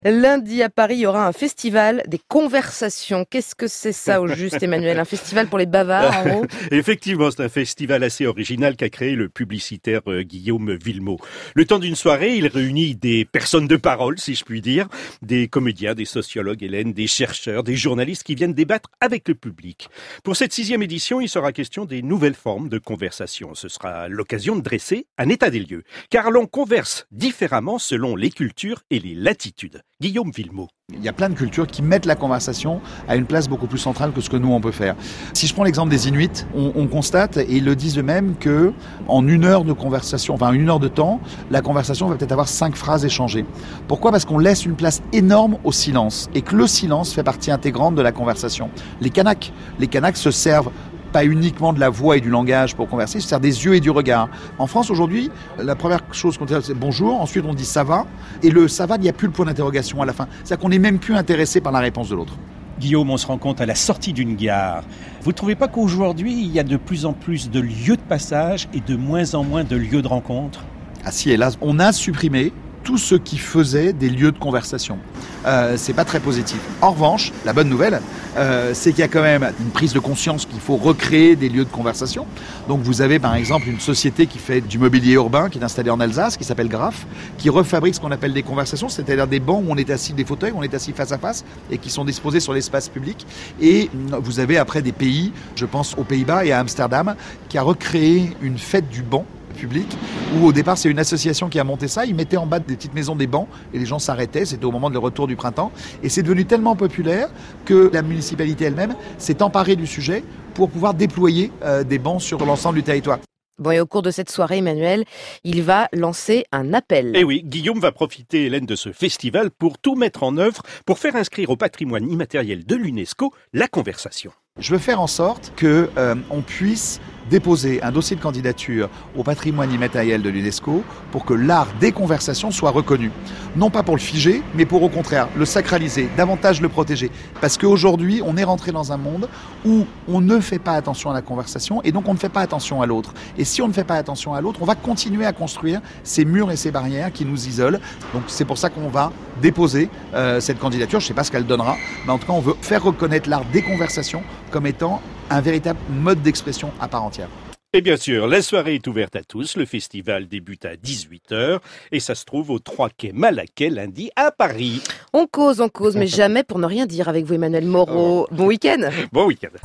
Lundi à Paris, il y aura un festival des conversations. Qu'est-ce que c'est ça au juste, Emmanuel? Un festival pour les bavards, en gros? Effectivement, c'est un festival assez original qu'a créé le publicitaire Guillaume Villemot. Le temps d'une soirée, il réunit des personnes de parole, si je puis dire, des comédiens, des sociologues, Hélène, des chercheurs, des journalistes qui viennent débattre avec le public. Pour cette 6e édition, il sera question des nouvelles formes de conversation. Ce sera l'occasion de dresser un état des lieux, car l'on converse différemment selon les cultures et les latitudes. Guillaume Villemot. Il y a plein de cultures qui mettent la conversation à une place beaucoup plus centrale que ce que nous on peut faire. Si je prends l'exemple des Inuits, on constate, et ils le disent eux-mêmes, que en 1 heure de conversation, enfin 1 heure de temps, la conversation va peut-être avoir 5 phrases échangées. Pourquoi ? Parce qu'on laisse une place énorme au silence, et que le silence fait partie intégrante de la conversation. Les Kanaks se servent pas uniquement de la voix et du langage pour converser, se sert des yeux et du regard. En France aujourd'hui, la première chose qu'on dit c'est bonjour, ensuite on dit ça va, et le ça va, il n'y a plus le point d'interrogation à la fin. C'est-à-dire qu'on n'est même plus intéressé par la réponse de l'autre. Guillaume, on se rend compte à la sortie d'une gare. Vous ne trouvez pas qu'aujourd'hui, il y a de plus en plus de lieux de passage et de moins en moins de lieux de rencontre ? Ah si, hélas, on a supprimé tout ce qui faisait des lieux de conversation. C'est pas très positif. En revanche, la bonne nouvelle, c'est qu'il y a quand même une prise de conscience qu'il faut recréer des lieux de conversation. Donc vous avez par exemple une société qui fait du mobilier urbain, qui est installée en Alsace, qui s'appelle Graph, qui refabrique ce qu'on appelle des conversations, c'est-à-dire des bancs où on est assis, des fauteuils où on est assis face à face et qui sont disposés sur l'espace public. Et vous avez après des pays, je pense aux Pays-Bas et à Amsterdam, qui a recréé une fête du banc public, où au départ c'est une association qui a monté ça, ils mettaient en bas des petites maisons des bancs et les gens s'arrêtaient, c'était au moment de le retour du printemps, et c'est devenu tellement populaire que la municipalité elle-même s'est emparée du sujet pour pouvoir déployer des bancs sur l'ensemble du territoire. Bon, et au cours de cette soirée, Emmanuel, il va lancer un appel. Eh oui, Guillaume va profiter, Hélène, de ce festival pour tout mettre en œuvre pour faire inscrire au patrimoine immatériel de l'UNESCO la conversation. Je veux faire en sorte que on puisse déposer un dossier de candidature au patrimoine immatériel de l'UNESCO pour que l'art des conversations soit reconnu. Non pas pour le figer, mais pour au contraire le sacraliser, davantage le protéger. Parce qu'aujourd'hui, on est rentré dans un monde où on ne fait pas attention à la conversation et donc on ne fait pas attention à l'autre. Et si on ne fait pas attention à l'autre, on va continuer à construire ces murs et ces barrières qui nous isolent. Donc c'est pour ça qu'on va déposer cette candidature. Je ne sais pas ce qu'elle donnera, mais en tout cas, on veut faire reconnaître l'art des conversations comme étant un véritable mode d'expression à part entière. Et bien sûr, la soirée est ouverte à tous. Le festival débute à 18h et ça se trouve au 3 quai Malaquais lundi à Paris. On cause, mais jamais pour ne rien dire avec vous, Emmanuel Moreau. Bon week-end. Bon week-end.